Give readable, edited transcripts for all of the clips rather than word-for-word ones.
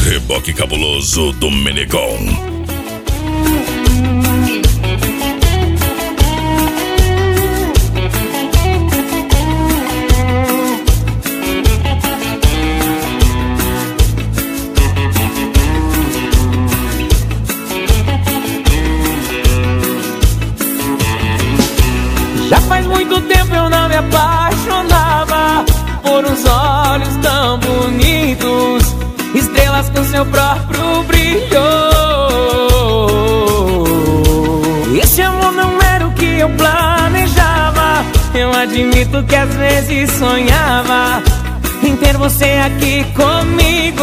Reboque cabuloso do Menegão. Já faz muito tempo eu não me apaixonava por uns olhos tão bonitos, estrelas com seu próprio brilho. Esse amor não era o que eu planejava. Eu admito que às vezes sonhava em ter você aqui comigo.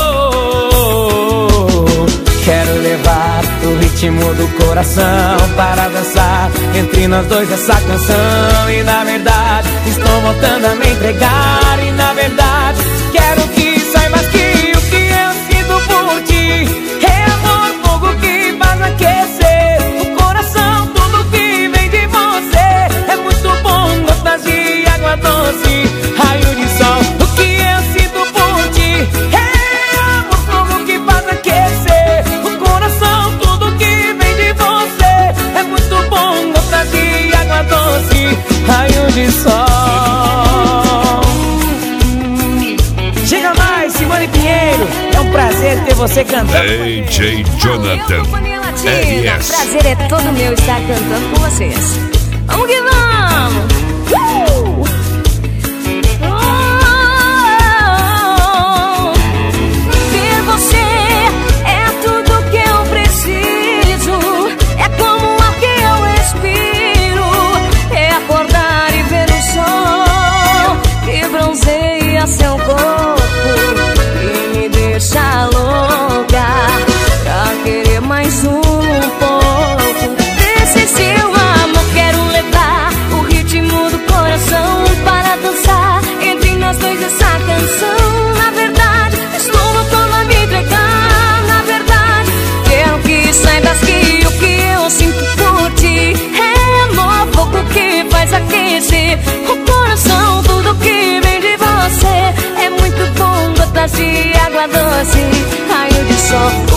Quero levar o ritmo do coração para dançar entre nós dois essa canção. E na verdade estou voltando a me entregar. E na verdade quero que saibas que o que eu sinto por ti é amor, fogo que faz aquecer o coração. Tudo que vem de você é muito bom, gotas de água doce, raio de sol. O que eu sinto por ti é amor, fogo que faz aquecer o coração. Tudo que vem de você é muito bom, gotas de água doce, raio de sol. Chega mais, Simone Pinheiro, é um prazer ter você cantando. DJ Jonathan RS. Prazer é todo meu estar cantando com vocês. Vamos que vamos! Ver você é tudo que eu preciso. É como o ar que eu respiro. É acordar e ver o sol que bronzeia seu corpo e me deixa louca pra querer mais um pouco desse seu amor. Quero levar o ritmo do coração para dançar entre nós dois essa canção. Na verdade, estou voltando a me entregar. Na verdade, quero que saibas que o que eu sinto por ti é amor, fogo que faz aquecer o coração. Tudo que vem de você é muito bom, gotas de água doce, raio de sol.